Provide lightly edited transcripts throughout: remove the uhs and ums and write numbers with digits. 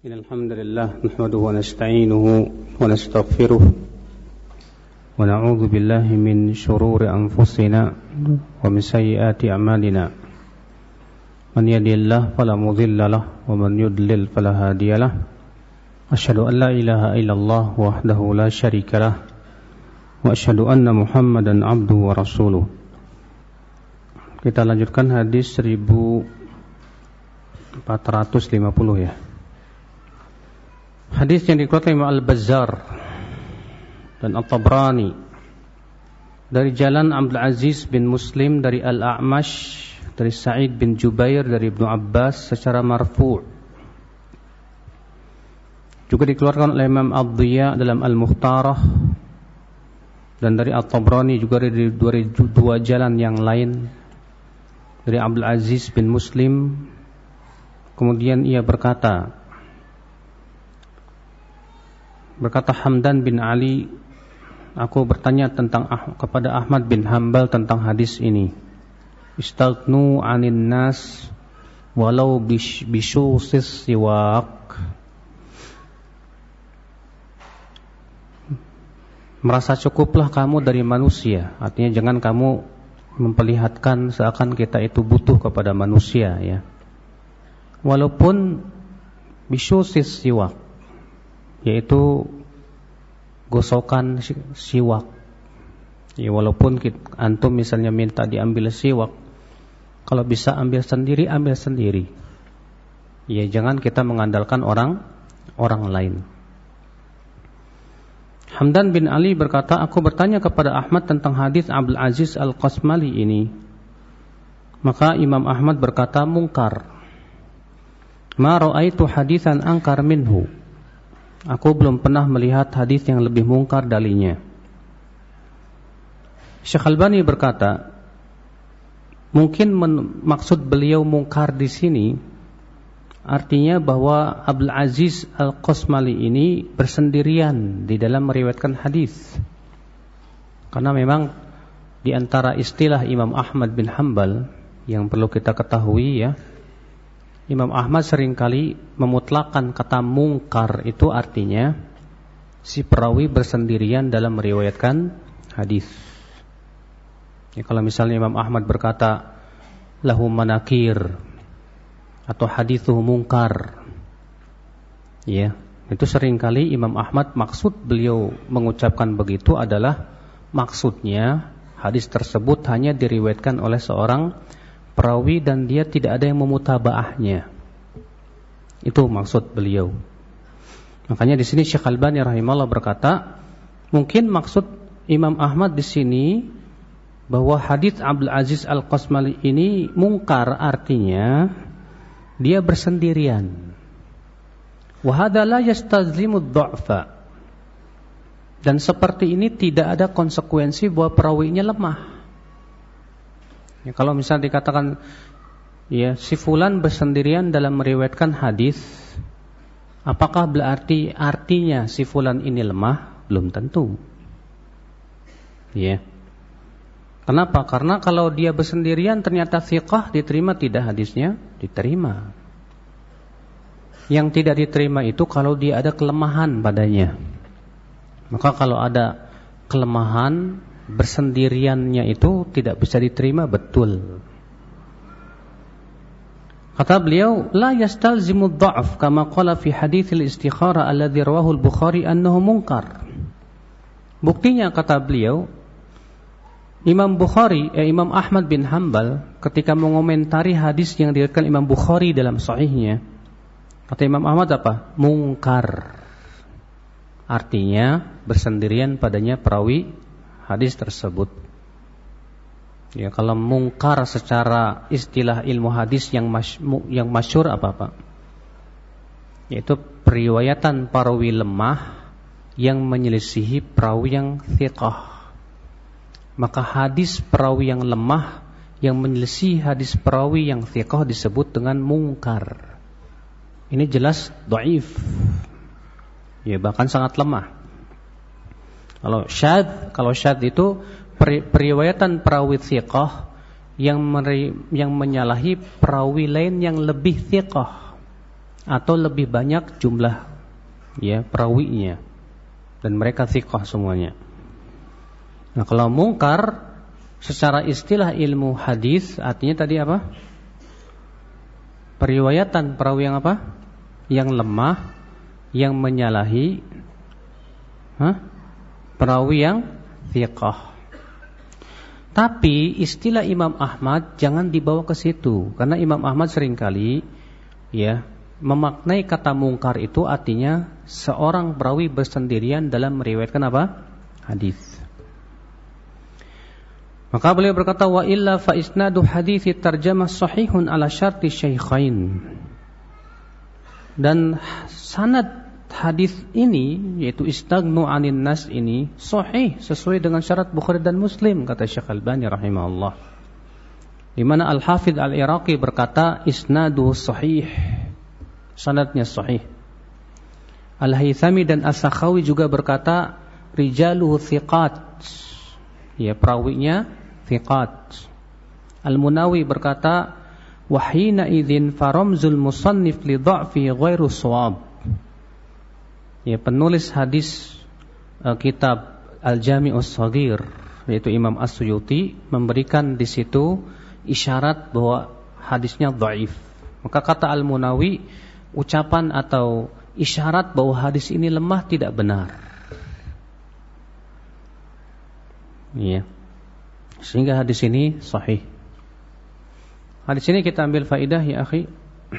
إن الحمد لله نحمده ونستعينه ونستغفره ونعوذ بالله من شرور أنفسنا ومن سيئات أعمالنا من يهده الله فلا مضل له ومن يضلل فلا هادي له أشهد أن لا إله إلا الله وحده لا شريك له وأشهد أن محمدا عبده ورسوله. Kita lanjutkan hadis 1450 ya. Hadis yang dikeluarkan Imam Al-Bazzar dan At-Tabrani dari jalan Abdul Aziz bin Muslim dari Al-A'mash dari Sa'id bin Jubair dari Ibnu Abbas secara marfu'. Juga dikeluarkan oleh Imam Ad-Dhiya dalam Al-Mukhtarah dan dari At-Tabrani juga dari dua jalan yang lain dari Abdul Aziz bin Muslim. Kemudian ia berkata Hamdan bin Ali, aku bertanya kepada Ahmad bin Hanbal tentang hadis ini. Istaghnu 'anin nas walau bishusis siwak. Merasa cukuplah kamu dari manusia. Artinya jangan kamu memperlihatkan seakan kita itu butuh kepada manusia ya. Walaupun bishusis siwak, yaitu gosokan siwak ya, walaupun antum misalnya minta diambil siwak, kalau bisa ambil sendiri ya, jangan kita mengandalkan orang lain. Hamdan bin Ali berkata, aku bertanya kepada Ahmad tentang hadis Abdul Aziz Al-Qasmali ini. Maka Imam Ahmad berkata, mungkar. Ma ra'aitu hadisan angkar minhu. Aku belum pernah melihat hadis yang lebih mungkar darinya. Syekh Albani berkata, mungkin maksud beliau mungkar di sini artinya bahwa Abdul Aziz Al-Qasmali ini bersendirian di dalam meriwayatkan hadis. Karena memang di antara istilah Imam Ahmad bin Hanbal yang perlu kita ketahui ya, Imam Ahmad seringkali memutlakkan kata mungkar, itu artinya si perawi bersendirian dalam meriwayatkan hadis. Ya, kalau misalnya Imam Ahmad berkata lahu manakir atau hadithuhu mungkar, ya, itu seringkali Imam Ahmad maksud beliau mengucapkan begitu adalah maksudnya hadis tersebut hanya diriwayatkan oleh seorang perawi dan dia tidak ada yang memutabaahnya. Itu maksud beliau. Makanya di sini Syekh Albani rahimahullah berkata, mungkin maksud Imam Ahmad di sini bahwa hadis Abdul Aziz Al-Qasmali ini mungkar artinya dia bersendirian. Wa hadza la yastazlimu ad-dha'fa. Dan seperti ini tidak ada konsekuensi bahwa perawinya lemah. Ya, kalau misalnya dikatakan ya si fulan bersendirian dalam meriwayatkan hadis, apakah berarti artinya si fulan ini lemah? Belum tentu. Ya. Kenapa? Karena kalau dia bersendirian ternyata thiqah, diterima tidak hadisnya? Diterima. Yang tidak diterima itu kalau dia ada kelemahan padanya. Maka kalau ada kelemahan, bersendiriannya itu tidak bisa diterima betul. Kata beliau, la yastalzimu dha'f kama qala fi haditsil istikhara alladhi rawahu al-Bukhari annahu munkar. Buktinya kata beliau, Imam Ahmad bin Hanbal ketika mengomentari hadis yang diriwayatkan Imam Bukhari dalam sahihnya, kata Imam Ahmad apa? Mungkar. Artinya bersendirian padanya perawi hadis tersebut. Ya, kalau mungkar secara istilah ilmu hadis yang masyhur apa Pak? Yaitu periwayatan perawi lemah yang menyelisihi perawi yang thiqah. Maka hadis perawi yang lemah yang menyelisih hadis perawi yang thiqah disebut dengan mungkar. Ini jelas dhaif. Ya, bahkan sangat lemah. Kalau syadz itu periwayatan perawi thiqah yang menyalahi perawi lain yang lebih thiqah. atau lebih banyak jumlah ya perawinya dan mereka thiqah semuanya. Nah, kalau mungkar secara istilah ilmu hadis artinya tadi apa? Periwayatan perawi yang apa? Yang lemah, yang menyalahi perawi yang thiqah. Tapi istilah Imam Ahmad jangan dibawa ke situ, karena Imam Ahmad seringkali ya memaknai kata mungkar itu artinya seorang perawi bersendirian dalam meriwayatkan apa? Hadis. Maka beliau berkata wa illa fa isnadu hadithi tarjamah sahihun ala syarti syaikhain. Dan sanad hadis ini yaitu istagnu anin nas ini sahih sesuai dengan syarat Bukhari dan Muslim kata Syekh Albani rahimahullah. Di mana Al-Hafidz Al-Iraqi berkata isnadu sahih. Sanadnya sahih. Al-Haythami dan As-Sakhawi juga berkata rijaluhu thiqat. Ya, perawinya thiqat. Al-Munawi berkata wahina idzin faramzul musannif li dha'fi ghairu shawab. Ya, penulis hadis kitab Al-Jami'us Shaghir yaitu Imam As-Suyuti memberikan di situ isyarat bahwa hadisnya dhaif. Maka kata Al-Munawi ucapan atau isyarat bahwa hadis ini lemah tidak benar. Ya. Sehingga hadis ini sahih. Hadis ini kita ambil faidah ya akhi.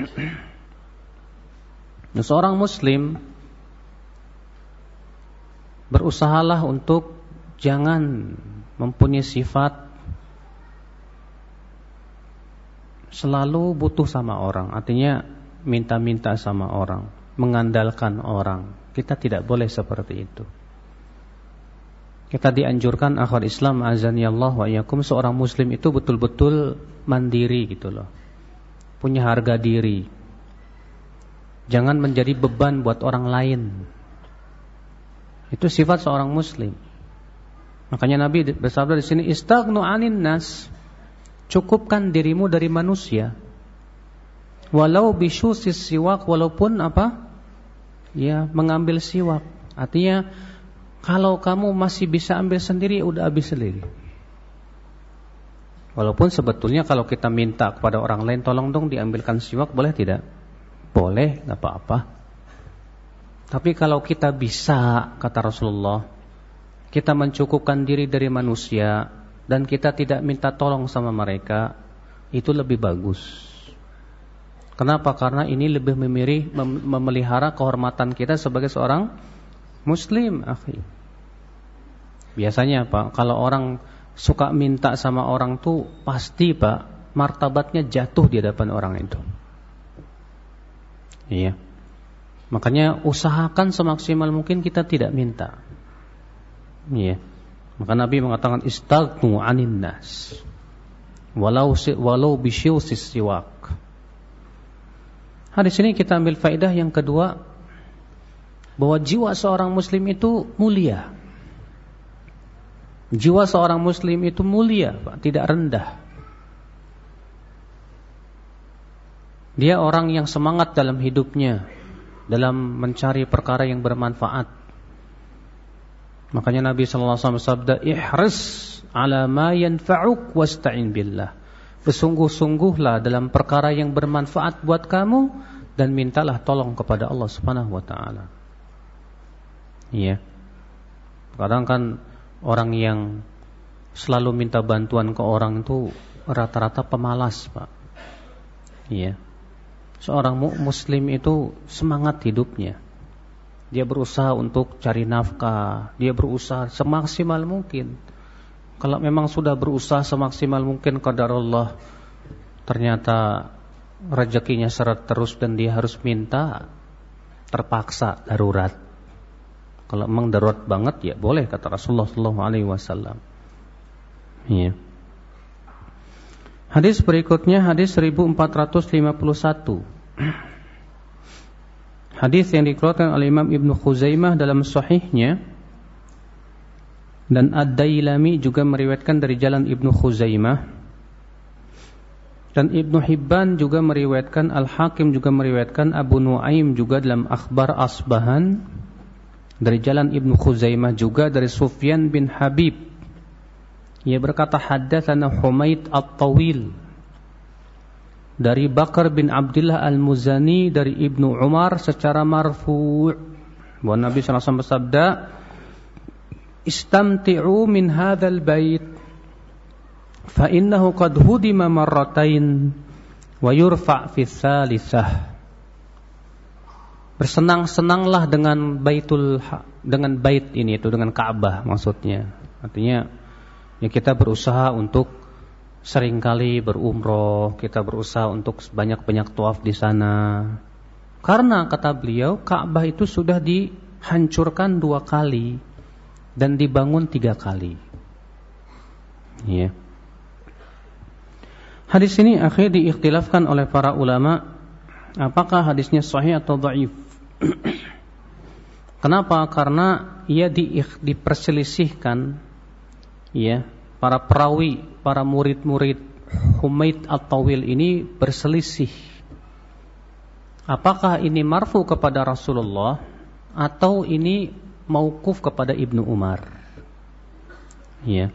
Seorang muslim berusahalah untuk jangan mempunyai sifat selalu butuh sama orang. Artinya minta-minta sama orang, mengandalkan orang. Kita tidak boleh seperti itu. Kita dianjurkan akhwat Islam azanillah wa iyyakum, seorang muslim itu betul-betul mandiri gitu loh. Punya harga diri. Jangan menjadi beban buat orang lain. Itu sifat seorang muslim. Makanya Nabi bersabda di sini istaghnu 'anin nas. Cukupkan dirimu dari manusia. Walau bisyusis siwak, walaupun apa? Ya, mengambil siwak. Artinya kalau kamu masih bisa ambil sendiri, udah habis sendiri. Walaupun sebetulnya kalau kita minta kepada orang lain, tolong dong diambilkan siwak, boleh tidak? Boleh, enggak apa-apa. Tapi kalau kita bisa, kata Rasulullah, kita mencukupkan diri dari manusia dan kita tidak minta tolong sama mereka, itu lebih bagus. Kenapa? Karena ini lebih memelihara kehormatan kita sebagai seorang muslim, akhi. Biasanya Pak, kalau orang suka minta sama orang tuh pasti Pak, martabatnya jatuh di hadapan orang itu. Iya. Makanya usahakan semaksimal mungkin kita tidak minta. Iya. Maka Nabi mengatakan istaghnu 'anin nas. Walau bisyusis siwak. Hadis ini kita ambil faedah yang kedua, bahwa jiwa seorang muslim itu mulia. Jiwa seorang muslim itu mulia, Pak, tidak rendah. Dia orang yang semangat dalam hidupnya, dalam mencari perkara yang bermanfaat. Makanya Nabi sallallahu alaihi wasallam bersabda, "Ihris 'ala ma yanfa'uk wasta'in billah." Bersungguh-sungguhlah dalam perkara yang bermanfaat buat kamu dan mintalah tolong kepada Allah Subhanahu wa taala. Iya. Kadang kan orang yang selalu minta bantuan ke orang itu rata-rata pemalas, Pak. Iya. Seorang muslim itu semangat hidupnya. Dia berusaha untuk cari nafkah, dia berusaha semaksimal mungkin. Kalau memang sudah berusaha semaksimal mungkin qadarullah, ternyata rezekinya seret terus dan dia harus minta, terpaksa darurat. Kalau memang darurat banget ya boleh, kata Rasulullah SAW. Iya. Hadis berikutnya hadis 1451. Hadis yang dikeluarkan oleh Imam Ibnu Khuzaimah dalam sahihnya, dan Ad-Dailami juga meriwayatkan dari jalan Ibnu Khuzaimah Dan Ibnu Hibban juga meriwayatkan, Al-Hakim juga meriwayatkan, Abu Nuaim juga dalam Akhbar Asbahan dari jalan Ibnu Khuzaimah juga dari Sufyan bin Habib. Ia berkata, haddatsana Humaid At-Tawil dari Bakar bin Abdullah Al-Muzani dari Ibnu Umar secara marfu', bahwa Nabi SAW bersabda, istamti'u min hadzal bait fa innahu qad hudima marratain wa yurfa' fi tsalisah. Bersenang-senanglah dengan bait ini, itu dengan Ka'bah maksudnya. Artinya ya, kita berusaha untuk seringkali berumroh, kita berusaha untuk banyak-banyak tawaf di sana. Karena kata beliau, Ka'bah itu sudah dihancurkan 2 kali dan dibangun 3 kali. Ya. Hadis ini akhirnya diikhtilafkan oleh para ulama, apakah hadisnya sahih atau dhaif. Kenapa? Karena ia diperselisihkan, ya, para perawi, para murid-murid Humaid At-Tawil ini berselisih. Apakah ini marfu kepada Rasulullah atau ini mauquf kepada Ibnu Umar? Ya.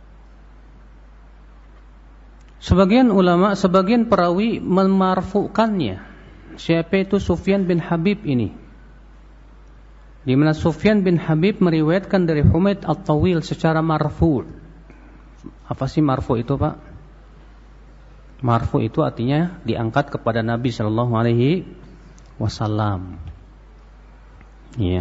Sebagian ulama, sebagian perawi memarfukannya. Siapa itu Sufyan bin Habib ini? Di mana Sufyan bin Habib meriwayatkan dari Humaid At-Tawil secara marfu'. Apa sih marfu' itu, Pak? Marfu' itu artinya diangkat kepada Nabi sallallahu alaihi wasallam. Iya.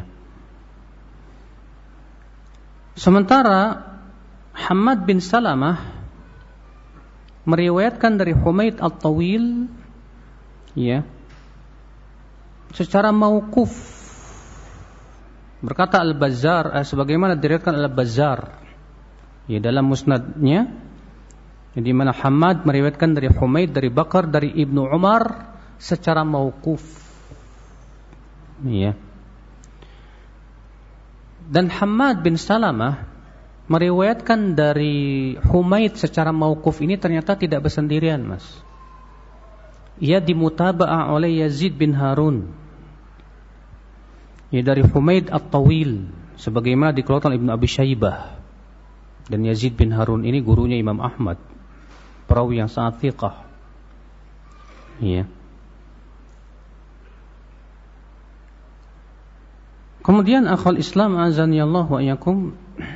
Sementara Hammad bin Salamah meriwayatkan dari Humaid At-Tawil, ya, secara mauquf. Berkata Al-Bazzar, sebagaimana diriwayatkan Al-Bazzar, ya, dalam musnadnya, di mana Hammad meriwayatkan dari Humaid, dari Bakar, dari Ibnu Umar secara mauquf. Ya. Dan Hammad bin Salamah meriwayatkan dari Humaid secara mauquf ini ternyata tidak bersendirian, Mas. Ia dimutaba'ah oleh Yazid bin Harun, ya, dari Humaid At-Tawil, sebagaimana dikeluarkan Ibnu Abi Syaibah. Dan Yazid bin Harun ini gurunya Imam Ahmad, perawi yang sangat thiqah. Ya. Kemudian akhul Islam azanillahu wa iyyakum,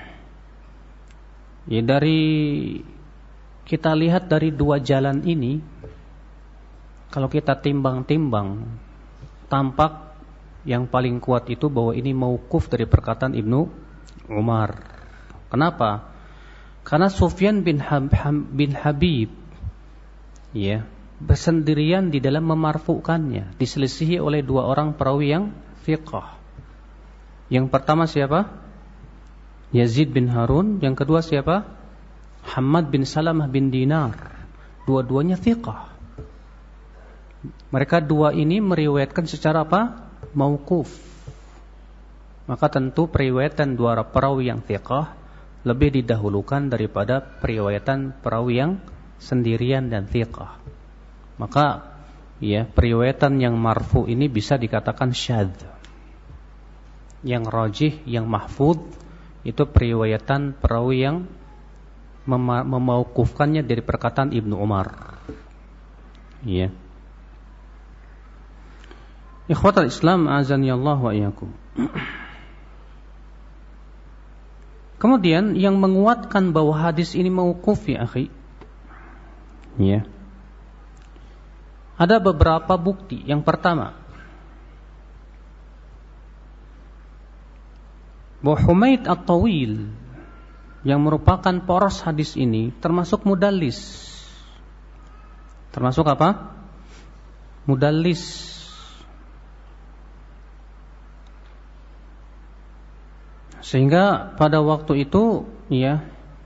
ya, dari kita lihat dari 2 jalan ini, kalau kita timbang-timbang, tampak yang paling kuat itu bahwa ini mauquf dari perkataan Ibnu Umar. Kenapa? Karena Sufyan bin Habib, ya, bersendirian di dalam memarfukannya, diselisihi oleh 2 orang perawi yang thiqah. Yang pertama siapa? Yazid bin Harun. Yang kedua siapa? Hammad bin Salamah bin Dinar. Dua-duanya thiqah. Mereka 2 ini meriwayatkan secara apa? Mauquf. Maka tentu periwayatan 2 perawi yang thiqah lebih didahulukan daripada periwayatan perawi yang sendirian dan thiqah. Maka, ya, periwayatan yang marfu ini bisa dikatakan syadz. Yang rajih, yang mahfudz, itu periwayatan perawi yang memauqufkannya dari perkataan Ibnu Umar. Ya. Ikhwatal Islam azanillahu wa iyyakum. Kemudian yang menguatkan bahwa hadis ini mauquf, ya akhi, ya, ada beberapa bukti. Yang pertama, bahwa Humaid At-Tawil yang merupakan poros hadis ini termasuk mudallis. Termasuk apa? Mudallis. Sehingga pada waktu itu, ya,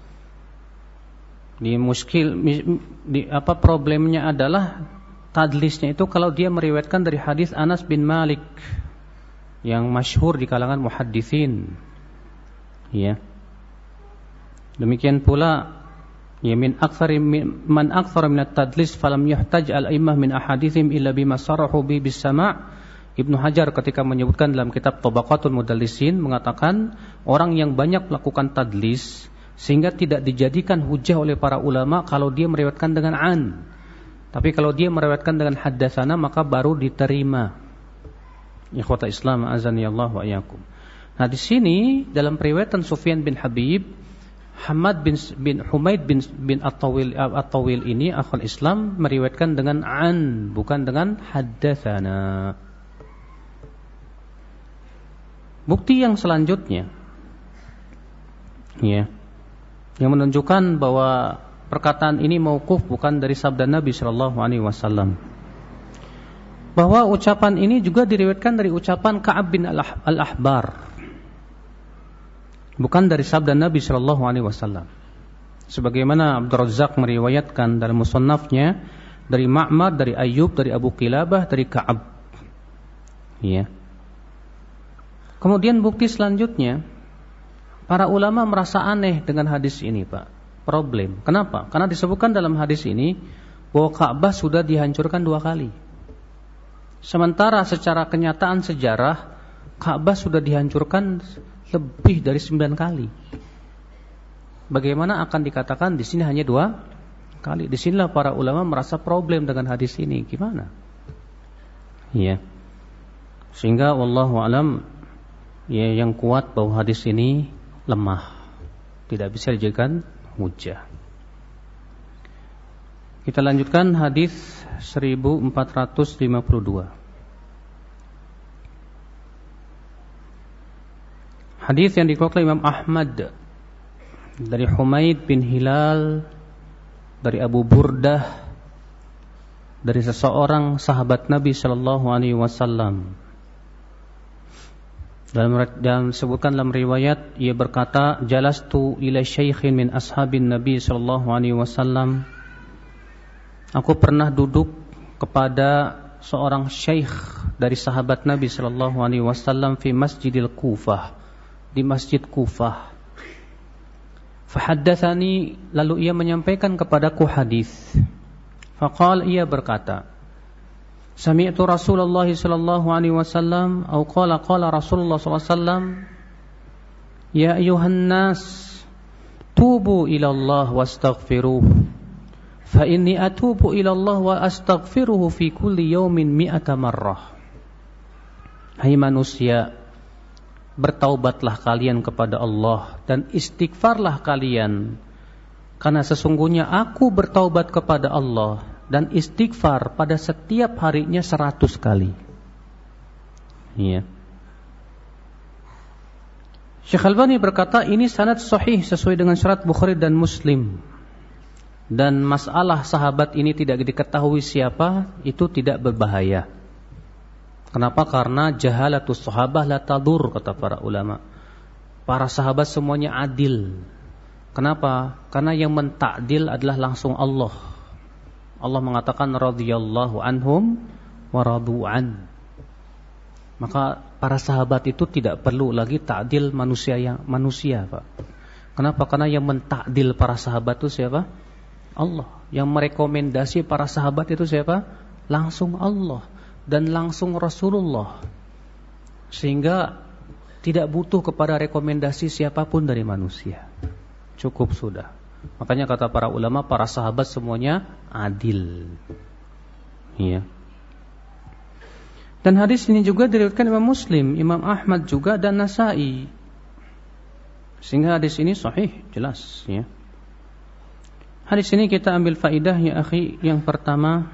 problemnya adalah tadlisnya itu kalau dia meriwayatkan dari hadis Anas bin Malik yang masyhur di kalangan muhadditsin. Ya. Demikian pula, Ya man aktsara min at-tadlis falam yuhtaj al-a'immah min ahadithim illa bima sarahu bi bis-sama'. Ibnu Hajar ketika menyebutkan dalam kitab Tabaqatul Mudallisin mengatakan orang yang banyak melakukan tadlis sehingga tidak dijadikan hujah oleh para ulama kalau dia meriwayatkan dengan an. Tapi kalau dia meriwayatkan dengan haddatsana maka baru diterima. Ikhwata Islam azanillah wa iyyakum. Nah, di sini dalam periwayatan Sufyan bin Habib, Hamad bin Humaid bin At-Tawil ini akhul Islam meriwayatkan dengan an, bukan dengan haddatsana. Bukti yang selanjutnya, ya, yang menunjukkan bahwa perkataan ini mauquf bukan dari sabda Nabi sallallahu alaihi wasallam. Bahwa ucapan ini juga diriwayatkan dari ucapan Ka'ab bin al-Ahbar. Bukan dari sabda Nabi sallallahu alaihi wasallam. Sebagaimana Abdul Razzaq meriwayatkan dalam musannafnya dari Ma'mar, dari Ayyub, dari Abu Qilabah, dari Ka'ab. Ya. Kemudian bukti selanjutnya, para ulama merasa aneh dengan hadis ini, Pak. Problem. Kenapa? Karena disebutkan dalam hadis ini bahwa Ka'bah sudah dihancurkan 2 kali. Sementara secara kenyataan sejarah Ka'bah sudah dihancurkan lebih dari 9 kali. Bagaimana akan dikatakan di sini hanya 2 kali? Di sinilah para ulama merasa problem dengan hadis ini. Gimana? Ya. Sehingga wallahu alam, ya, yang kuat bahwa hadis ini lemah, tidak bisa dijadikan hujjah. Kita lanjutkan hadis 1452. Hadis yang dikeluarkan Imam Ahmad dari Humaid bin Hilal, dari Abu Burdah, dari seseorang sahabat Nabi sallallahu alaihi wasallam. Dalam disebutkan dalam riwayat, ia berkata, "Jalastu ila syaikhin min ashabin Nabi sallallahu alaihi wasallam." Aku pernah duduk kepada seorang syekh dari sahabat Nabi sallallahu alaihi wasallam fi Masjidil Kufah, di Masjid Kufah. Fahaddatsani, lalu ia menyampaikan kepadaku hadis. Faqala, ia berkata, Sami'tu Rasulullah sallallahu alaihi wasallam atau qala Rasulullah sallallahu alaihi wasallam, ya ayuhan nas, tubu ila Allah wastaghfiruh. Fa inni atubu ila Allah wa astaghfiruhu fi kulli yawmin 100 marrah. Hai manusia, bertaubatlah kalian kepada Allah dan istighfarlah kalian, karena sesungguhnya aku bertaubat kepada Allah dan istighfar pada setiap harinya 100 kali. Iya. Syekh Albani berkata ini sanad sahih sesuai dengan syarat Bukhari dan Muslim. Dan masalah sahabat ini tidak diketahui siapa, itu tidak berbahaya. Kenapa? Karena jahalatus sahabah la tadur, kata para ulama. Para sahabat semuanya adil. Kenapa? Karena yang mentakdil adalah langsung Allah. Allah mengatakan radhiyallahu anhum wa radu'an. Maka para sahabat itu tidak perlu lagi takdil manusia, Pak. Kenapa? Karena yang mentakdil para sahabat itu siapa? Allah. Yang merekomendasi para sahabat itu siapa? Langsung Allah dan langsung Rasulullah. Sehingga tidak butuh kepada rekomendasi siapapun dari manusia. Cukup sudah. Makanya kata para ulama, para sahabat semuanya adil. Iya. Dan hadis ini juga diriwayatkan Imam Muslim, Imam Ahmad juga, dan Nasa'i. Sehingga hadis ini sahih, jelas, ya. Hadis ini kita ambil faidah, ya akhi. Yang pertama,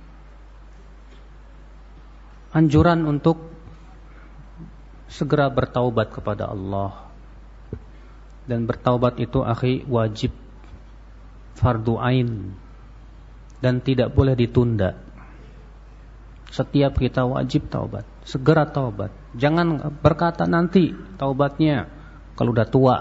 anjuran untuk segera bertaubat kepada Allah. Dan bertaubat itu, akhi, wajib, fardu ain, dan tidak boleh ditunda. Setiap kita wajib taubat, segera taubat. Jangan berkata nanti taubatnya kalau udah tua.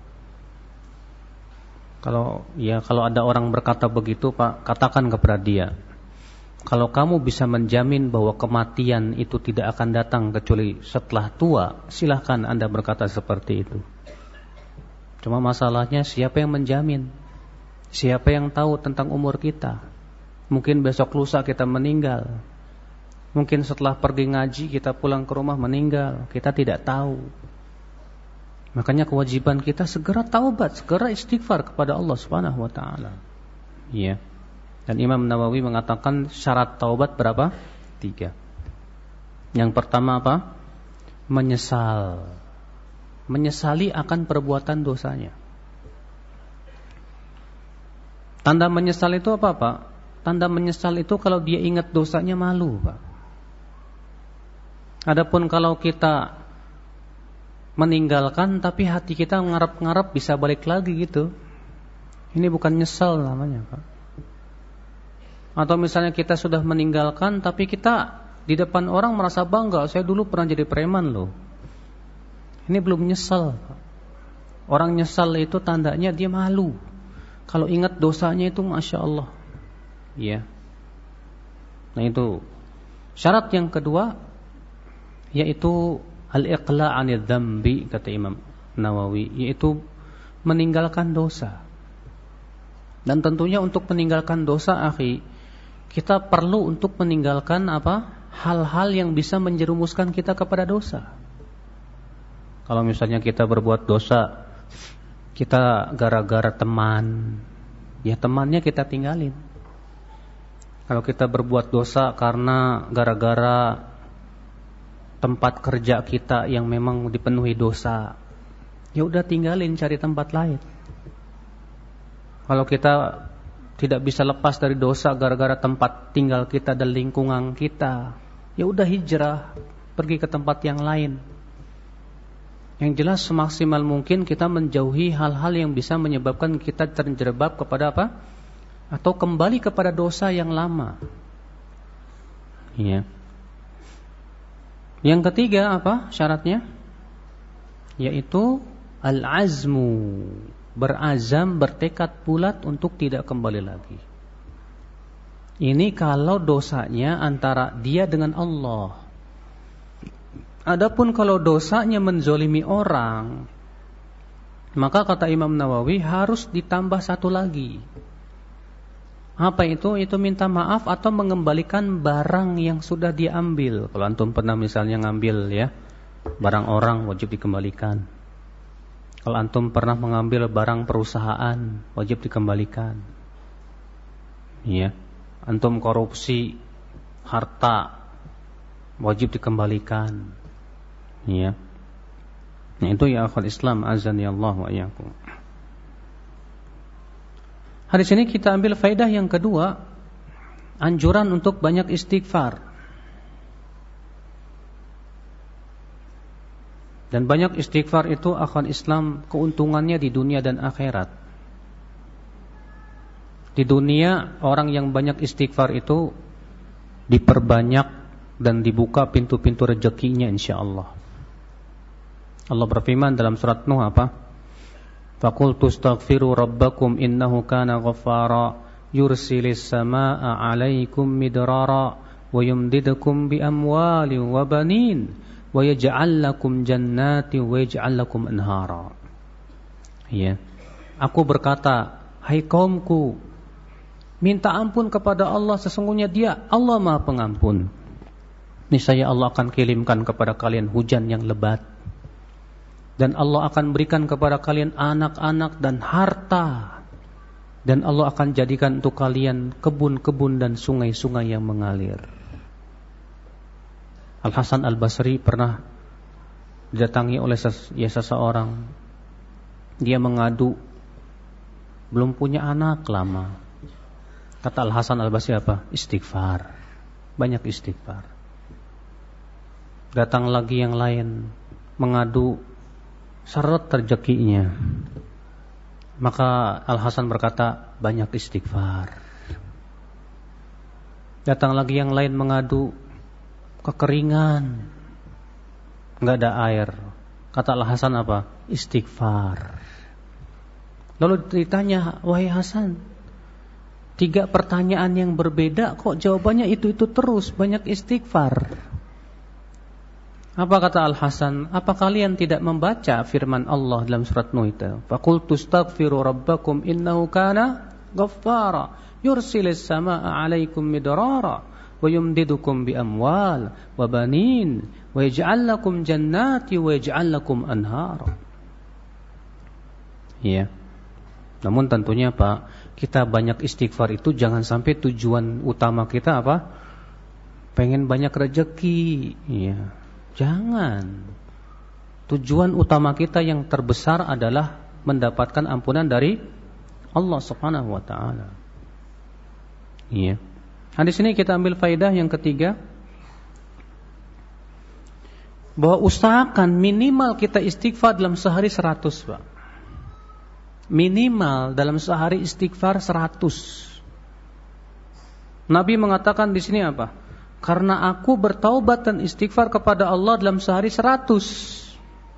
Kalau ada orang berkata begitu, Pak, katakan kepada dia, kalau kamu bisa menjamin bahwa kematian itu tidak akan datang kecuali setelah tua, silahkan Anda berkata seperti itu. Cuma masalahnya siapa yang menjamin? Siapa yang tahu tentang umur kita? Mungkin besok lusa kita meninggal. Mungkin setelah pergi ngaji kita pulang ke rumah meninggal. Kita tidak tahu. Makanya kewajiban kita segera taubat, segera istighfar kepada Allah Subhanahu wa taala. Iya. Dan Imam Nawawi mengatakan syarat taubat berapa? 3. Yang pertama apa? Menyesal. Menyesali akan perbuatan dosanya. Tanda menyesal itu apa, Pak? Tanda menyesal itu kalau dia ingat dosanya malu, Pak. Adapun kalau kita meninggalkan tapi hati kita ngarep-ngarep bisa balik lagi gitu, ini bukan nyesal namanya, Pak. Atau misalnya kita sudah meninggalkan tapi kita di depan orang merasa bangga, saya dulu pernah jadi preman loh. Ini belum nyesal, Pak. Orang nyesal itu tandanya dia malu. Kalau ingat dosanya itu Masya Allah. Ya. Nah itu syarat yang kedua, yaitu al-iqla' 'anil dzambi, kata Imam Nawawi, yaitu meninggalkan dosa. Dan tentunya untuk meninggalkan dosa, akhi, kita perlu untuk meninggalkan apa? Hal-hal yang bisa menjerumuskan kita kepada dosa. Kalau misalnya kita berbuat dosa, kita gara-gara teman, ya temannya kita tinggalin. Kalau kita berbuat dosa karena gara-gara tempat kerja kita yang memang dipenuhi dosa, ya udah tinggalin, cari tempat lain. Kalau kita tidak bisa lepas dari dosa gara-gara tempat tinggal kita dan lingkungan kita, ya udah hijrah, pergi ke tempat yang lain. Yang jelas semaksimal mungkin kita menjauhi hal-hal yang bisa menyebabkan kita terjerembab kepada apa? Atau kembali kepada dosa yang lama. Ya. Yang ketiga apa syaratnya? Yaitu al-azmu, berazam, bertekad bulat untuk tidak kembali lagi. Ini kalau dosanya antara dia dengan Allah. Adapun kalau dosanya menzolimi orang, maka kata Imam Nawawi harus ditambah satu lagi. Apa itu? Itu minta maaf atau mengembalikan barang yang sudah diambil. Kalau antum pernah misalnya ngambil ya barang orang, wajib dikembalikan. Kalau antum pernah mengambil barang perusahaan, wajib dikembalikan. Ya, antum korupsi harta, wajib dikembalikan. Ya. Nah itu ya akhwat Islam, azani Allah wa iyyakum. Hadis ini kita ambil faedah yang kedua, anjuran untuk banyak istighfar. Dan banyak istighfar itu akhwat Islam keuntungannya di dunia dan akhirat. Di dunia orang yang banyak istighfar itu diperbanyak dan dibuka pintu-pintu rezekinya insyaallah. Allah berfirman dalam surat Nuh apa? Faqultu astaghfiru rabbakum innahu kana ghaffara yursilis samaa'a 'alaikum midrara wa yumdidukum bi amwalin wa banin wa yaj'al lakum jannatin wa yaj'al lakum anhara. Ya. Aku berkata, hai kaumku, minta ampun kepada Allah, sesungguhnya Dia Allah Maha Pengampun. Niscaya Allah akan kirimkan kepada kalian hujan yang lebat. Dan Allah akan berikan kepada kalian anak-anak dan harta. Dan Allah akan jadikan untuk kalian kebun-kebun dan sungai-sungai yang mengalir. Al-Hasan Al-Basri pernah didatangi oleh seseorang. Dia mengadu, belum punya anak lama. Kata Al-Hasan Al-Basri apa? Istighfar. Banyak istighfar. Datang lagi yang lain, mengadu, syarat rezekinya. Maka Al-Hasan berkata, banyak istighfar. Datang lagi yang lain mengadu, kekeringan, enggak ada air. Kata Al-Hasan apa? Istighfar. Lalu ditanya, wahai Hasan, 3 pertanyaan yang berbeda, kok jawabannya itu terus, banyak istighfar. Apa kata Al-Hasan? Apa kalian tidak membaca firman Allah dalam surat Nuh itu? Faqultu astaghfiru rabbakum innahu kana ghaffara yursilis samaa'a 'alaikum midrara wa yumdidukum bi amwal wa banin wa yaj'al lakum jannati wa yaj'al lakum anhara. Ya. Namun tentunya Pak, kita banyak istighfar itu jangan sampai tujuan utama kita apa? Pengen banyak rezeki. Ya. Jangan. Tujuan utama kita yang terbesar adalah mendapatkan ampunan dari Allah Subhanahu wa taala. Iya. Nah, di sini kita ambil faedah yang ketiga, bahwa usahakan minimal kita istighfar dalam sehari 100, Pak. Minimal dalam sehari istighfar 100. Nabi mengatakan di sini apa? Karena aku bertaubat dan istighfar kepada Allah dalam sehari 100.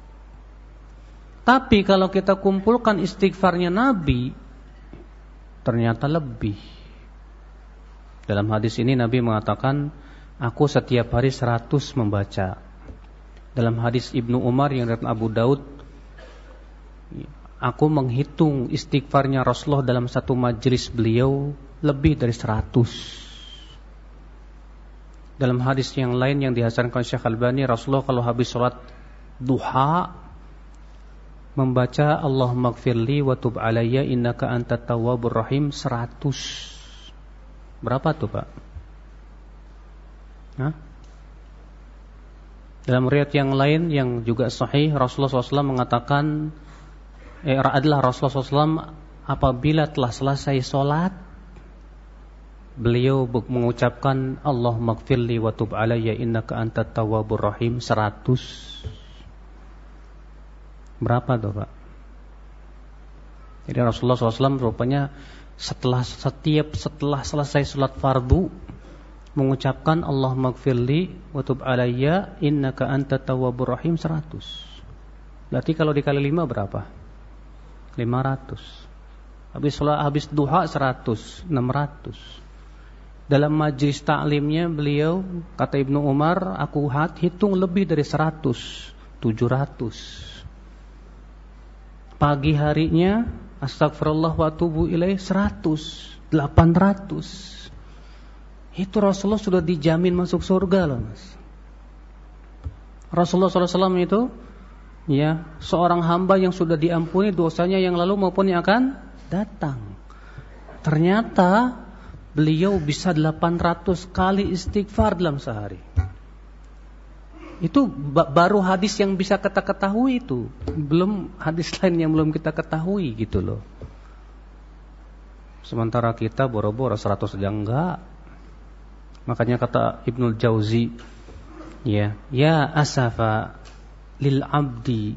Tapi kalau kita kumpulkan istighfarnya Nabi, ternyata lebih. Dalam hadis ini Nabi mengatakan, aku setiap hari 100 membaca. Dalam hadis Ibnu Umar yang dari Abu Daud, aku menghitung istighfarnya Rasulullah dalam satu majelis beliau lebih dari 100. Dalam hadis yang lain yang dihasankan Syekh Albani, Rasulullah kalau habis sholat duha membaca Allahumma gfirli wa tub alayya innaka antat tawwabur rahim 100. Berapa tuh Pak? Hah? Dalam riwayat yang lain yang juga sahih, Rasulullah SAW mengatakan adalah Rasulullah SAW apabila telah selesai sholat, beliau mengucapkan Allahumma gfirli wa tub alayya innaka antat tawwabur rahim 100. Berapa tuh Pak? Jadi Rasulullah SAW rupanya setelah selesai sholat fardu mengucapkan Allahumma gfirli wa tub alayya innaka antat tawwabur rahim 100. Berarti kalau dikali 5 berapa? 500. Habis duha 100, 600. Dalam majlis ta'limnya beliau, kata Ibnu Umar, aku hitung lebih dari 100, 700. Pagi harinya astagfirullah wa atubu ilaih 100, 800. Itu Rasulullah sudah dijamin masuk surga loh Mas. Rasulullah SAW itu ya, seorang hamba yang sudah diampuni dosanya yang lalu maupun yang akan datang. Ternyata beliau bisa 800 kali istighfar dalam sehari. Itu baru hadis yang bisa kita ketahui itu. Belum hadis lain yang belum kita ketahui gitu loh. Sementara kita boro-boro 100 aja enggak. Makanya kata Ibnul Jauzi, ya asafa lil abdi,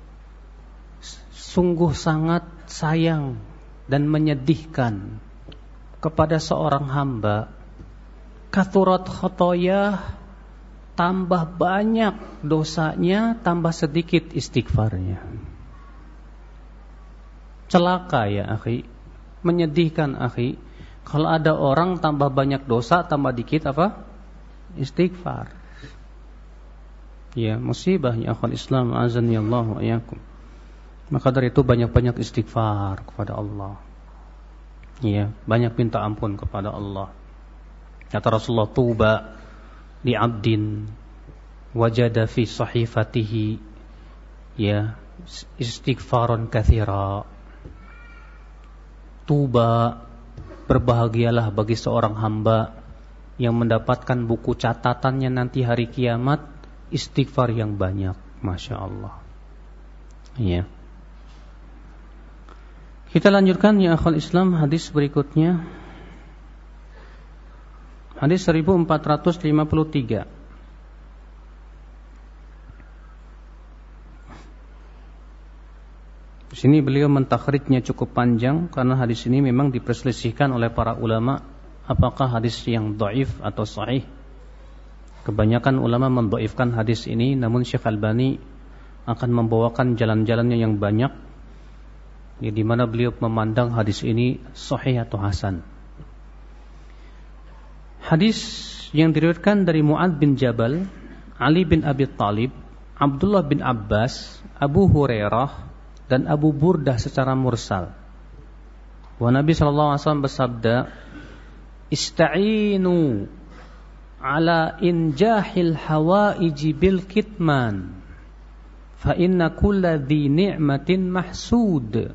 sungguh sangat sayang dan menyedihkan kepada seorang hamba, kathurat khotoyah, tambah banyak dosanya, tambah sedikit istighfarnya. Celaka ya akhi, menyedihkan akhi, kalau ada orang tambah banyak dosa, tambah dikit apa? Istighfar. Ya, musibah ya akhwal Islam, azani Allah wa iyyakum. Maka dari itu banyak-banyak istighfar kepada Allah. Ya, banyak minta ampun kepada Allah. Kata Rasulullah, tuba li 'abdin wajada fi sahifatihi ya istighfaron katsira. Tuba, berbahagialah bagi seorang hamba yang mendapatkan buku catatannya nanti hari kiamat istighfar yang banyak. Masya Allah. Ya. Kita lanjutkan ya akhwal Islam, hadis berikutnya. Hadis 1453. Di sini beliau mentakhrijnya cukup panjang karena hadis ini memang diperselisihkan oleh para ulama apakah hadis yang dhaif atau sahih. Kebanyakan ulama mendhaifkan hadis ini, namun Syekh Albani akan membawakan jalan-jalannya yang banyak di mana beliau memandang hadis ini sahih atau hasan. Hadis yang diriwayatkan dari Mu'adz bin Jabal, Ali bin Abi Thalib, Abdullah bin Abbas, Abu Hurairah dan Abu Burdah secara mursal. Wa Nabi sallallahu alaihi wasallam bersabda, "Ista'inu ala injahil hawaiji bil kitman, fa inna kulla dhi ni'matin mahsud."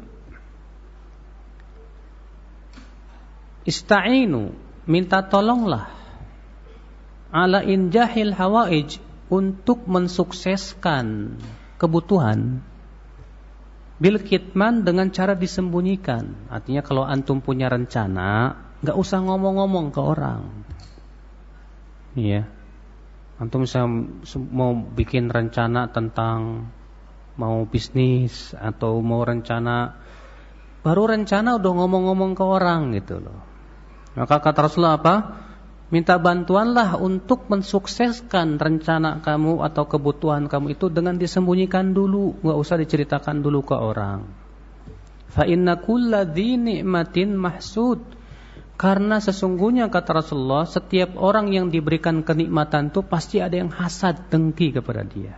Ista'inu, minta tolonglah, ala injahil hawaij, untuk mensukseskan kebutuhan, bil kitman, dengan cara disembunyikan. Artinya kalau antum punya rencana, gak usah ngomong-ngomong ke orang. Iya. Antum misalnya mau bikin rencana tentang mau bisnis atau mau rencana, baru rencana udah ngomong-ngomong ke orang gitu loh. Maka kata Rasulullah apa? Minta bantuanlah untuk mensukseskan rencana kamu atau kebutuhan kamu itu dengan disembunyikan dulu, gak usah diceritakan dulu ke orang. Fa inna kulla dhi ni'matin mahsud. Karena sesungguhnya kata Rasulullah, setiap orang yang diberikan kenikmatan itu pasti ada yang hasad, dengki kepada dia.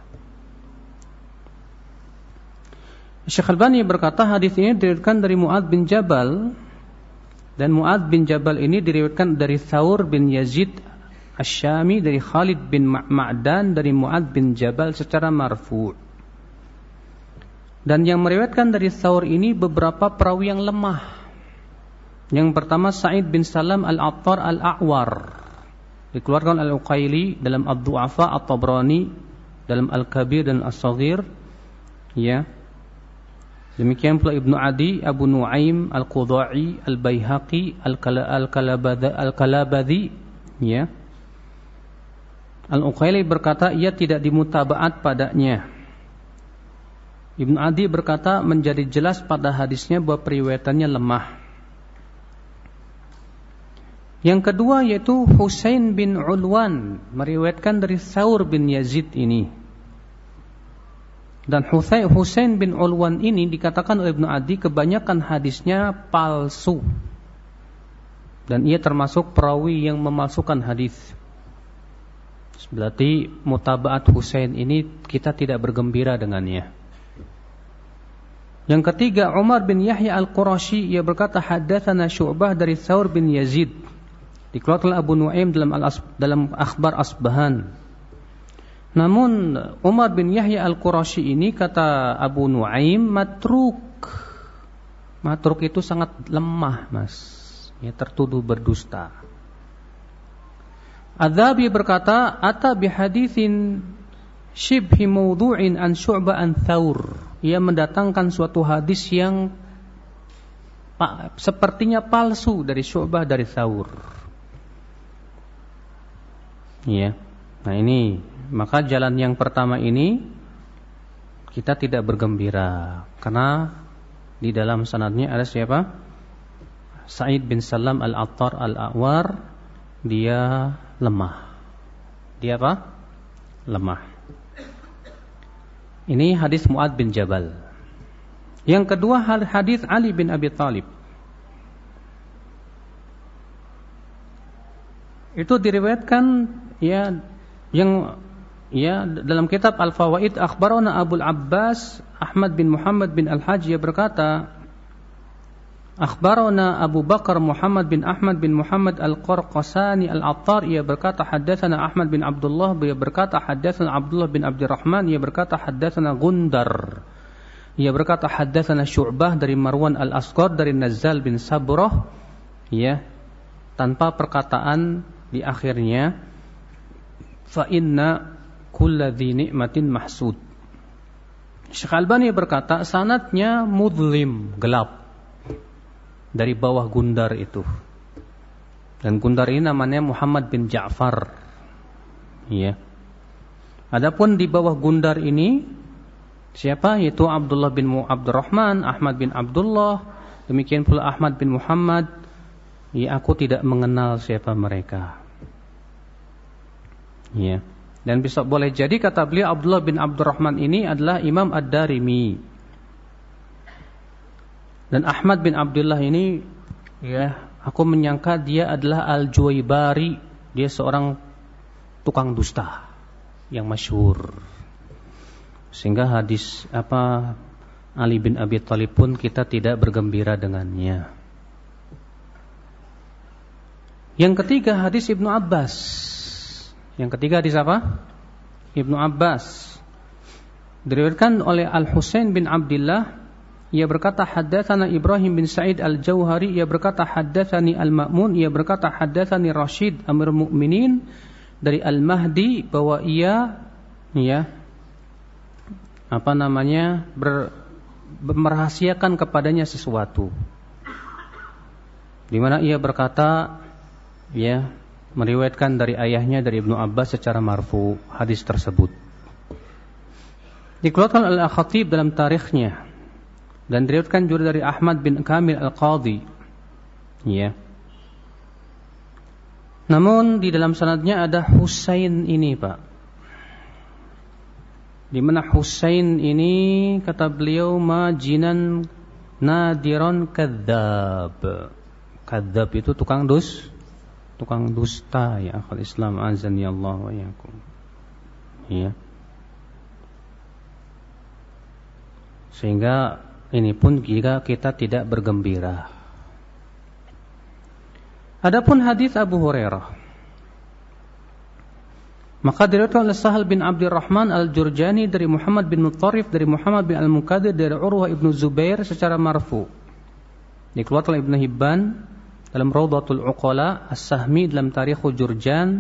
Syekh Albani berkata, hadis ini diriwayatkan dari Mu'adz bin Jabal. Dan Mu'adz bin Jabal ini diriwayatkan dari Thawr bin Yazid Asy-Syami, dari Khalid bin Ma'dan, dari Mu'adz bin Jabal secara marfu'. Dan yang meriwayatkan dari Thawr ini beberapa perawi yang lemah. Yang pertama Sa'id bin Salam Al-Attar Al-A'war, dikeluarkan Al-Uqaili dalam Ad-Du'afa, At-Tabrani dalam Al-Kabir dan As-Saghir. Ya. Demikian pula Ibnu Adi, Abu Nuaim, Al-Qudai, Al-Baihaqi, Al-Kalabadhi, ya. Al-Uqaili berkata ia tidak dimutabaat padanya. Ibnu Adi berkata menjadi jelas pada hadisnya bahwa periwayatannya lemah. Yang kedua yaitu Husain bin Ulwan, meriwayatkan dari Thawr bin Yazid ini. Dan Husain bin Ulwan ini dikatakan oleh Ibnu Adi kebanyakan hadisnya palsu. Dan ia termasuk perawi yang memalsukan hadis. Berarti mutabaat Husain ini kita tidak bergembira dengannya. Yang ketiga Umar bin Yahya Al-Qurashi, ia berkata haddatsana Syu'bah dari Thawr bin Yazid, dikeluarkan Abu Nuaim dalam Akhbar Asbahan. Namun Umar bin Yahya Al-Qurashi ini kata Abu Nuaim matruk. Matruk itu sangat lemah, Mas. Ya, tertuduh berdusta. Adzabi berkata ata bihaditsin shibhi mawdu'in an Syu'bah an Thawr. Ia mendatangkan suatu hadis yang sepertinya palsu dari Syu'bah dari Thawr. Ya. Nah ini, maka jalan yang pertama ini kita tidak bergembira karena di dalam sanadnya ada siapa? Sa'id bin Salam Al-Attar Al-A'war, dia lemah. Dia apa? Lemah. Ini hadis Mu'adz bin Jabal. Yang kedua hadis Ali bin Abi Thalib. Itu diriwayatkan dalam kitab Al-Fawaid, akhbarana Abul Abbas Ahmad bin Muhammad bin Al-Hajj, ia berkata akhbarana Abu Bakar Muhammad bin Ahmad bin Muhammad Al-Qarqasani Al-Attar, ia berkata haddatsana Ahmad bin Abdullah, ia berkata haddatsana Abdullah bin Abdurrahman, ia berkata haddatsana Gundar, ia berkata haddatsana Syu'bah dari Marwan Al-Asqar dari Nazzal bin Sabrah, ya, tanpa perkataan di akhirnya fa inna kulla dhi ni'matin mahsud. Syekh Albani berkata sanadnya mudlim, gelap, dari bawah Gundar itu. Dan Gundar ini namanya Muhammad bin Ja'far. Ya. Adapun di bawah Gundar ini siapa? Yaitu Abdullah bin Abdurrahman, Ahmad bin Abdullah, demikian pula Ahmad bin Muhammad. Ya, aku tidak mengenal siapa mereka. Ya. Dan bisa boleh jadi kata beliau Abdullah bin Abdurrahman ini adalah Imam Ad-Darimi. Dan Ahmad bin Abdullah ini, ya, aku menyangka dia adalah Al-Juwaybari, dia seorang tukang dusta yang masyhur. Sehingga hadis Ali bin Abi Thalib pun kita tidak bergembira dengannya. Yang ketiga hadis Ibnu Abbas. Yang ketiga hadis apa? Ibnu Abbas. Diriwayatkan oleh Al-Husain bin Abdullah, ia berkata haddatsana Ibrahim bin Sa'id Al-Jauhari, ia berkata haddatsani Al-Ma'mun, ia berkata haddatsani Rashid Amirul Mukminin dari Al-Mahdi bahwa ia merahasiakan kepadanya sesuatu. Di mana ia berkata meriwayatkan dari ayahnya dari Ibnu Abbas secara marfu hadis tersebut. Dikeluarkan oleh Al-Khatib dalam tarikhnya dan diriwayatkan juga dari Ahmad bin Kamil Al-Qadhi. Namun di dalam sanadnya ada Husain ini, Pak. Di mana Husain ini kata beliau majinan nadiron kadzab. Kadzab itu tukang dusta ya akhul Islam azani Allah wa iyyakum. Sehingga ini pun jika kita tidak bergembira. Adapun hadis Abu Hurairah, maka diriwayatkan oleh Sahal bin Abdurrahman Al-Jurjani dari Muhammad bin Mutarrif dari Muhammad bin Al-Muqaddir dari Urwah ibnu Zubair secara marfu. Dikeluarkan oleh Ibnu Hibban dalam Rawdatul Uqala, As-Sahmi dalam Tarikhul Jurjan,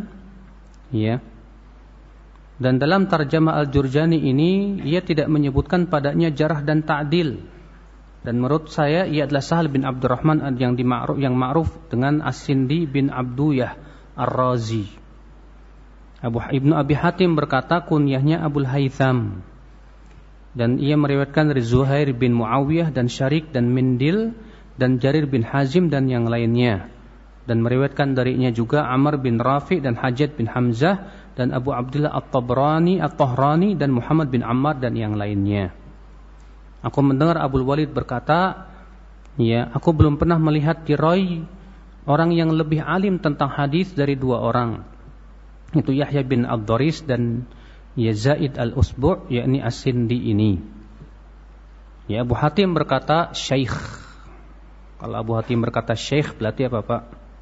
Dan dalam tarjamah Al-Jurjani ini ia tidak menyebutkan padanya jarah dan ta'dil. Dan menurut saya ia adalah Sahal bin Abdurrahman yang ma'ruf dengan As-Sindi bin Abduyah Ar-Razi. Ibnu Abi Hatim berkata kunyahnya Abul Haytham. Dan ia meriwayatkan dari Zuhair bin Muawiyah dan Syarik dan Mindil dan Jarir bin Hazim dan yang lainnya. Dan meriwayatkan darinya juga Amr bin Rafi dan Hajjaj bin Hamzah dan Abu Abdullah At-Tabrani, At-Tahrani dan Muhammad bin Ammar dan yang lainnya. Aku mendengar Abul Walid berkata, aku belum pernah melihat tirai orang yang lebih alim tentang hadis dari dua orang, itu Yahya bin Ad-Daris dan Zaid al-Usbu', yakni As-Sindi ini. Abu Hatim berkata Syekh. Kalau Abu Hatim berkata Syekh berarti apa, Pak?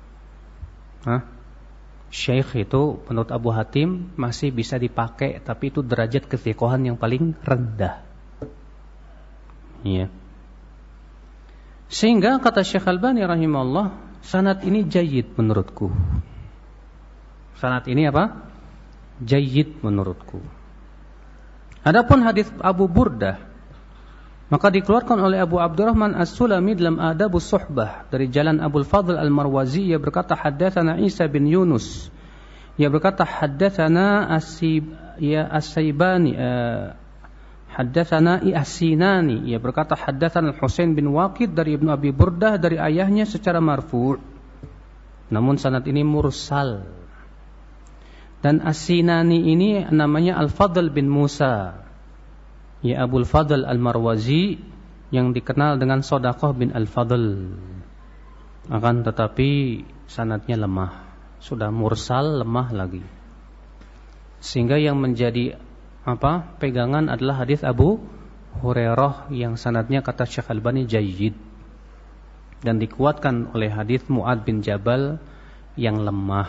Syekh itu menurut Abu Hatim masih bisa dipakai, tapi itu derajat kefiqahan yang paling rendah. Sehingga kata Syekh Albani rahimahullah, sanad ini jayyid menurutku. Sanad ini apa? Jayyid menurutku. Adapun hadis Abu Burdah, maka dikeluarkan oleh Abu Abdurrahman As-Sulami dalam Adabus Suhbah dari jalan Abul Fadl Al-Marwazi. Ia berkata haddatsana Isa bin Yunus. Ia berkata haddatsana As-Saibani, haddatsana As-Sinani. Ia berkata haddatsana Al-Husain bin Waqid dari Ibnu Abi Burdah dari ayahnya secara marfu'. Namun sanad ini mursal. Dan As-Sinani ini namanya Al-Fadl bin Musa, Abul Fadl Al-Marwazi, yang dikenal dengan Sodaqah bin Al-Fadl. Akan tetapi sanadnya lemah, sudah mursal, lemah lagi. Sehingga yang menjadi pegangan adalah hadis Abu Hurairah yang sanadnya kata Syekh Albani jayyid, dan dikuatkan oleh hadis Mu'ad bin Jabal yang lemah.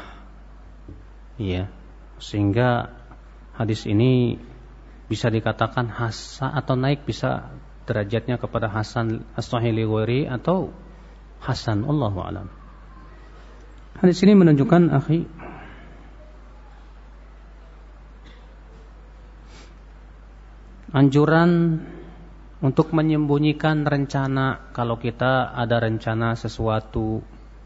Sehingga hadis ini bisa dikatakan hasan atau naik bisa derajatnya kepada hasan as-sahih li ghairi atau hasan, Allahu a'lam. Hadis ini menunjukkan anjuran untuk menyembunyikan rencana kalau kita ada rencana sesuatu.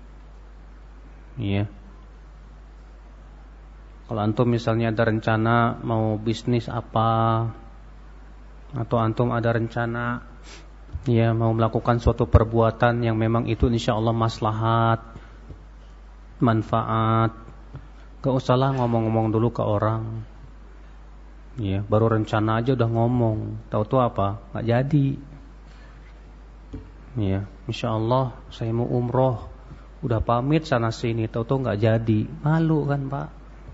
Kalau antum misalnya ada rencana mau bisnis apa, atau antum ada rencana mau melakukan suatu perbuatan yang memang itu insyaallah maslahat, manfaat, gak usahlah ngomong-ngomong dulu ke orang. Baru rencana aja udah ngomong, tahu-tahu apa? Gak jadi. Insyaallah saya mau umroh, udah pamit sana sini, tahu-tahu gak jadi. Malu kan, Pak?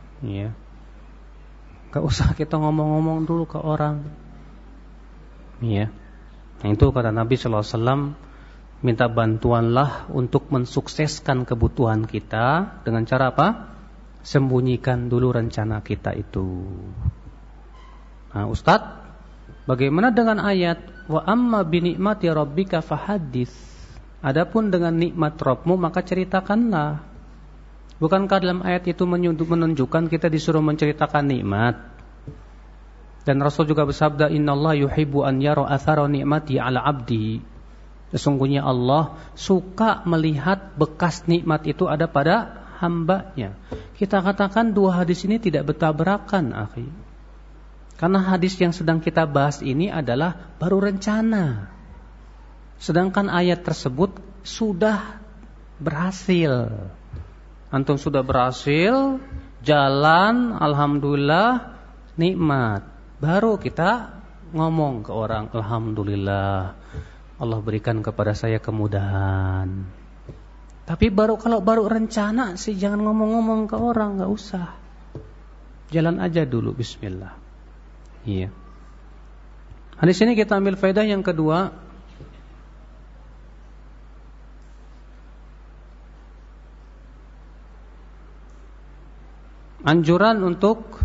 Gak usah kita ngomong-ngomong dulu ke orang. Nah, itu kata Nabi sallallahu alaihi wasallam, minta bantuanlah untuk mensukseskan kebutuhan kita dengan cara apa? Sembunyikan dulu rencana kita itu. Nah, Ustadz, bagaimana dengan ayat wa amma bi ni'mati rabbika fahaddits? Adapun dengan nikmat Rabbmu maka ceritakanlah. Bukankah dalam ayat itu menunjukkan kita disuruh menceritakan nikmat? Dan Rasul juga bersabda, innallaha yuhibbu an yara athara ni'mati 'ala 'abdihi. Sesungguhnya Allah suka melihat bekas nikmat itu ada pada hambanya. Kita katakan dua hadis ini tidak bertabrakan, akhi. Karena hadis yang sedang kita bahas ini adalah baru rencana. Sedangkan ayat tersebut sudah berhasil. Antum sudah berhasil, jalan, alhamdulillah, nikmat. Baru kita ngomong ke orang, alhamdulillah, Allah berikan kepada saya kemudahan. Tapi kalau baru rencana sih jangan ngomong-ngomong ke orang, gak usah. Jalan aja dulu, bismillah. Iya. Hadis ini kita ambil faedah yang kedua. Anjuran untuk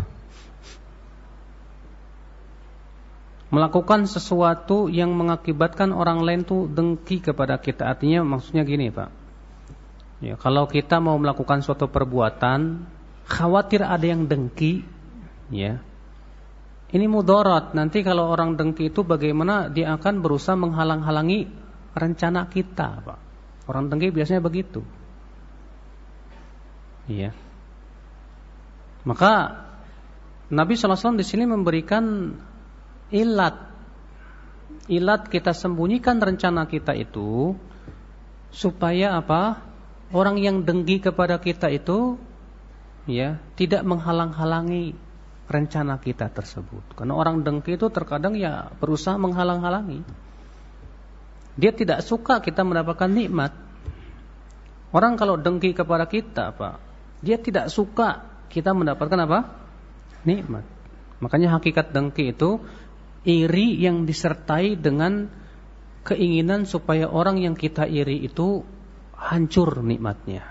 melakukan sesuatu yang mengakibatkan orang lain tuh dengki kepada kita. Artinya maksudnya gini, Pak. Ya, kalau kita mau melakukan suatu perbuatan, khawatir ada yang dengki, ya. Ini mudarat. Nanti kalau orang dengki itu bagaimana dia akan berusaha menghalang-halangi rencana kita, Pak. Orang dengki biasanya begitu. Iya. Maka Nabi SAW di sini memberikan ilat kita sembunyikan rencana kita itu supaya apa? Orang yang dengki kepada kita itu ya tidak menghalang-halangi rencana kita tersebut. Karena orang dengki itu terkadang ya berusaha menghalang-halangi. Dia tidak suka kita mendapatkan nikmat. Orang kalau dengki kepada kita, Pak, dia tidak suka kita mendapatkan apa? Nikmat. Makanya hakikat dengki itu iri yang disertai dengan keinginan supaya orang yang kita iri itu hancur nikmatnya.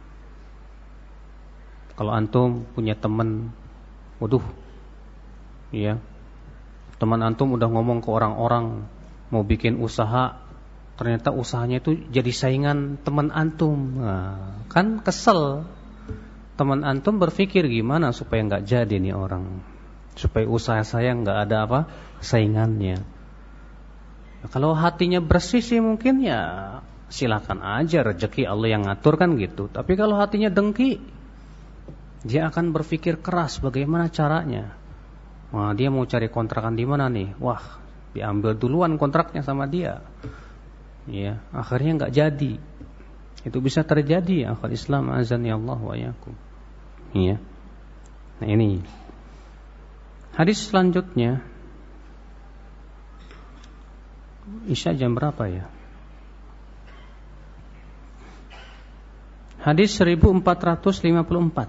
Kalau antum punya teman, waduh, ya, teman antum udah ngomong ke orang-orang mau bikin usaha, ternyata usahanya itu jadi saingan teman antum, nah, kan kesel. Teman antum berpikir gimana supaya nggak jadi nih orang, supaya usaha saya nggak ada apa saingannya. Ya, kalau hatinya bersih sih mungkin ya silakan aja, rezeki Allah yang ngatur kan gitu. Tapi kalau hatinya dengki, dia akan berpikir keras bagaimana caranya. Wah, dia mau cari kontrakan di mana nih? Wah, diambil duluan kontraknya sama dia. Ya, akhirnya nggak jadi. Itu bisa terjadi, akhir Islam azan ya Allah wa yakum. Iya. Nah ini hadis selanjutnya. Isya jam berapa ya? Hadis 1454.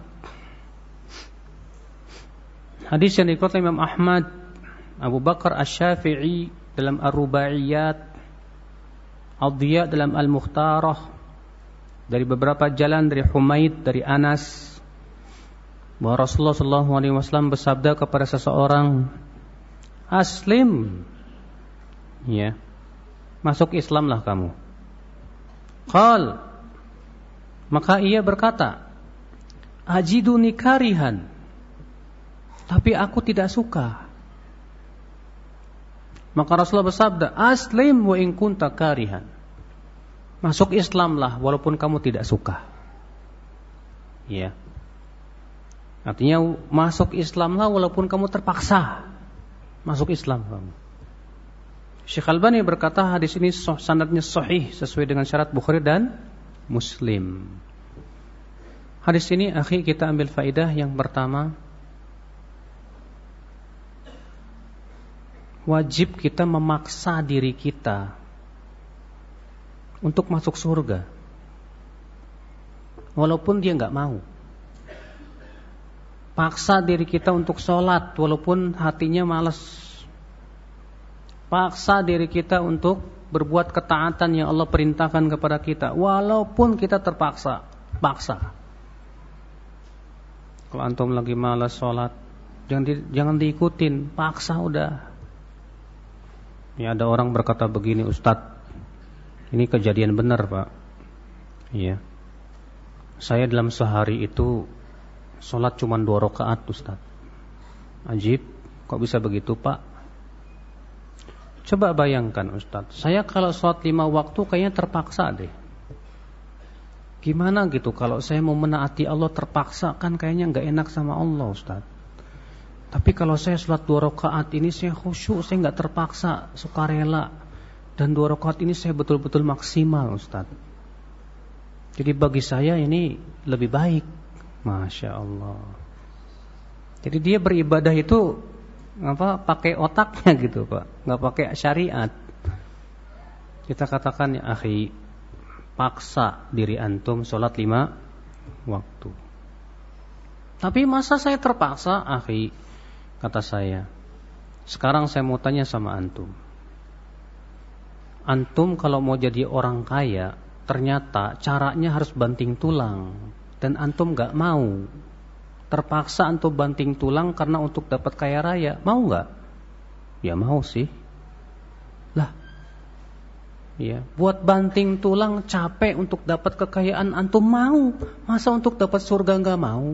Hadis yang dikeluarkan Imam Ahmad, Abu Bakar Asy-Syafi'i dalam Ar-Rubaiyat, Ad-Diya dalam Al-Mukhtarah, dari beberapa jalan dari Humaid, dari Anas, bahwa Rasulullah SAW bersabda kepada seseorang, aslim, ya, masuk Islamlah kamu. Qal, maka ia berkata, ajiduni karihan, tapi aku tidak suka. Maka Rasulullah bersabda, aslim wa in kunta karihan, masuk Islamlah walaupun kamu tidak suka. Ya. Artinya masuk Islamlah walaupun kamu terpaksa masuk Islam kamu. Syekh Albani berkata hadis ini sanadnya sahih sesuai dengan syarat Bukhari dan Muslim. Hadis ini akhi kita ambil faedah yang pertama, wajib kita memaksa diri kita untuk masuk surga walaupun dia enggak mau. Paksa diri kita untuk sholat walaupun hatinya malas. Paksa diri kita untuk berbuat ketaatan yang Allah perintahkan kepada kita, walaupun kita terpaksa. Kalau antum lagi malas sholat, jangan diikutin, paksa udah. Ya, ada orang berkata begini, Ustadz, ini kejadian benar Pak. Iya. Saya dalam sehari itu sholat cuma 2 rakaat Ustadz. Ajib, kok bisa begitu Pak? Coba bayangkan Ustadz, saya kalau sholat 5 waktu kayaknya terpaksa deh. Gimana gitu kalau saya mau menaati Allah terpaksa, kan kayaknya gak enak sama Allah Ustadz. Tapi kalau saya sholat 2 rakaat ini saya khusyuk, saya gak terpaksa, sukarela. Dan 2 rakaat ini saya betul-betul maksimal Ustadz. Jadi bagi saya ini lebih baik. Masya Allah. Jadi dia beribadah itu pakai otaknya gitu Pak, nggak pakai syariat. Kita katakan ya akhi, paksa diri antum sholat 5 waktu. Tapi masa saya terpaksa akhi? Kata saya, sekarang saya mau tanya sama antum. Antum kalau mau jadi orang kaya, ternyata caranya harus banting tulang, dan antum nggak mau. Terpaksa antum banting tulang karena untuk dapat kaya raya, mau nggak? Ya mau sih. Lah, ya, buat banting tulang capek untuk dapat kekayaan antum mau, masa untuk dapat surga nggak mau?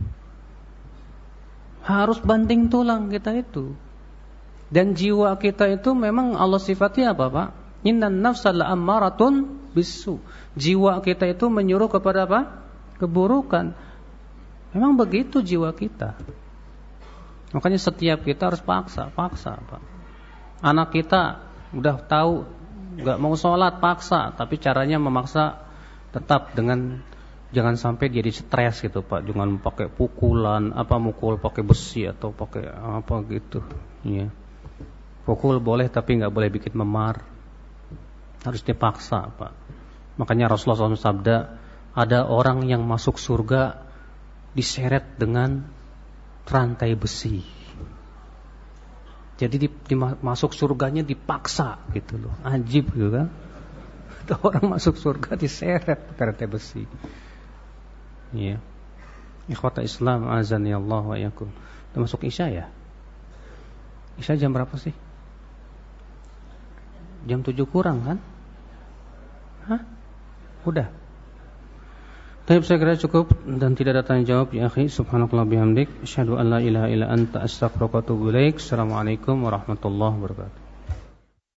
Harus banting tulang kita itu. Dan jiwa kita itu memang Allah sifatnya apa Pak? Innan nafsa la'ammaratun bisu. Jiwa kita itu menyuruh kepada apa? Keburukan. Memang begitu jiwa kita. Makanya setiap kita harus paksa Pak. Anak kita udah tahu gak mau sholat, paksa. Tapi caranya memaksa tetap dengan jangan sampai jadi stres gitu Pak. Jangan pakai pukulan, mukul pakai besi atau pakai apa gitu. Ya. Pukul boleh tapi gak boleh bikin memar. Harus dipaksa Pak. Makanya Rasulullah SAW sabda, ada orang yang masuk surga diseret dengan rantai besi. Jadi masuk surganya dipaksa gitu loh. Ajib gitu kan. Ada orang masuk surga diseret rantai besi. Iya. Ikhwata Islam azani Allah wa iyyakum. Udah masuk Isya ya? Isya jam berapa sih? Jam 7 kurang kan? Hah? Udah. Baik, saya kira cukup dan tidak ada tanya jawab ya akhi. Subhanakallah bihamdik, asyhadu an la ilaha illa anta, astaghfiruka wa atubu ilaik. Assalamualaikum warahmatullahi wabarakatuh.